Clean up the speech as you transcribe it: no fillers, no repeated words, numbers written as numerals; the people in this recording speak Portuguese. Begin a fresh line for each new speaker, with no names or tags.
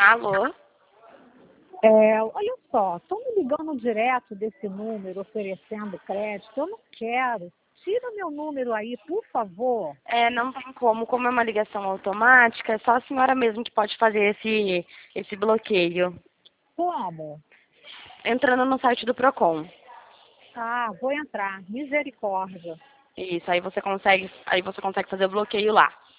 Alô?
Olha só, estão me ligando direto desse número oferecendo crédito. Eu não quero. Tira meu número aí, por favor.
Não tem como é uma ligação automática, é só a senhora mesmo que pode fazer esse bloqueio.
Como?
Entrando no site do Procon.
Ah, vou entrar. Misericórdia.
Isso, aí você consegue fazer o bloqueio lá.